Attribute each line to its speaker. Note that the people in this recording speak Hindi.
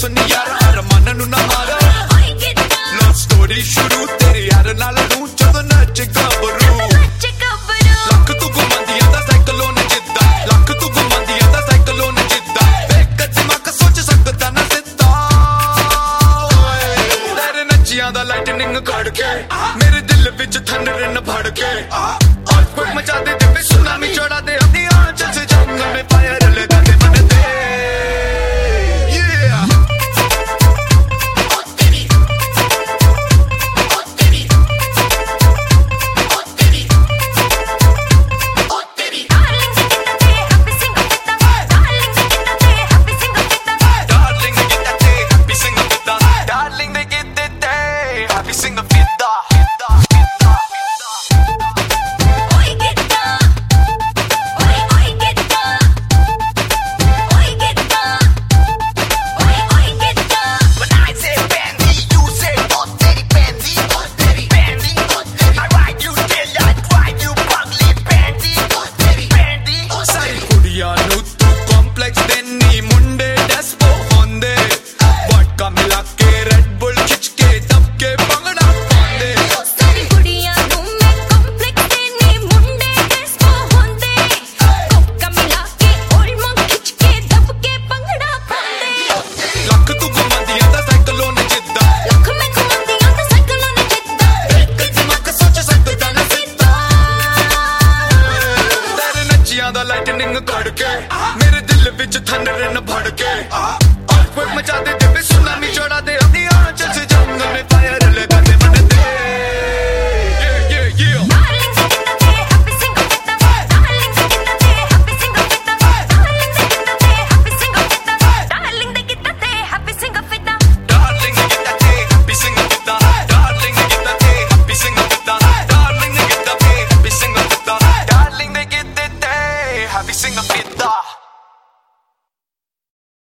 Speaker 1: सुन यार अरमान नू ना मारा लव स्टोरी शुरू तेरे यार नाल नू जदों नच गबरू लख तू घुमांदियां दा साइक्लोन जिद्दां लख तू घुमांदियां दा साइक्लोन जिद्दां एक दिमाग सोच सकदा ना सिद्धा तेरे नचियां दा लाइटनिंग कड़ के मेरे दिल विच थंडर न फड़ के अर्थक्वेक मचा दे